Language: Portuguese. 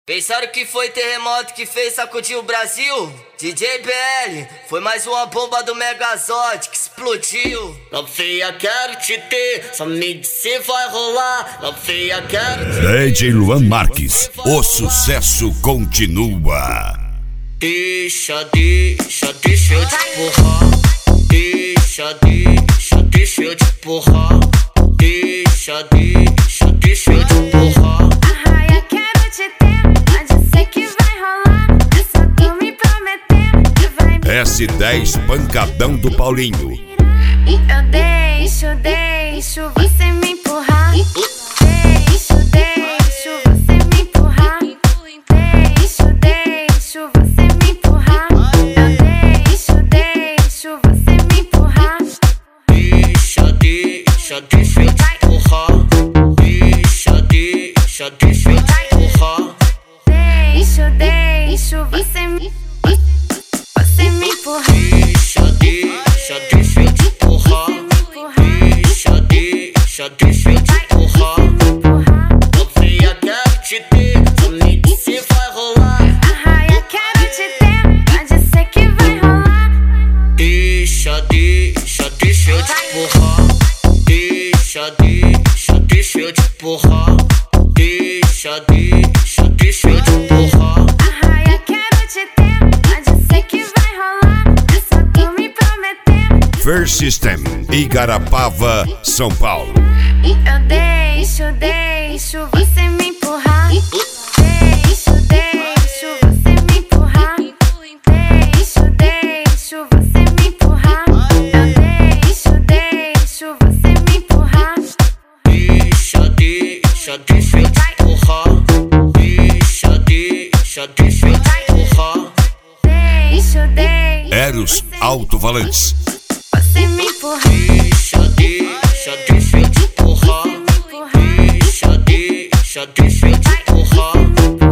Pensaram que foi terremoto que fez sacudir o Brasil? DJ BL, foi mais uma bomba do Megazord que explodiu. Novinha, quero te ter, só me diz se vai rolar. Novinha, quero te ter. DJ Luan Marques, o sucesso continua. Deixa eu te empurrar. Deixa eu te empurrar. Deixa eu te empurrar. Arraia, quero te ter, pode ser que vai rolar. Eu só tô me prometendo que vai me S10 Pancadão do Paulinho. Eu deixo você me empurrar. Deixo você me empurrar. Deixo você me empurrar. Eu deixo você me empurrar. Deixa eu te empurrar. Deixa eu te empurrar. Deixo você me empurrar. Deixa eu te empurrar. Deixa eu te empurrar. Novinha, quero te ter, só me diz se vai rolar. Arraia, quero te ter, pode ser que vai rolar. Deixa eu te empurrar. Deixa eu te empurrar. Deixa eu te empurrar. Arraia, quero te ter, pode ser que vai rolar. Eu só tô me prometendo. First System, Igarapava, São Paulo. Eu deixo você me empurrar. Deixo você me empurrar. Deixo você me empurrar. Eu deixo você me empurrar. Deixa eu te empurrar. Deixa eu te empurrar. Deixo Eros Alto-Valentes. você me empurrar. Deixa eu te empurrar. Deixa eu te empurrar.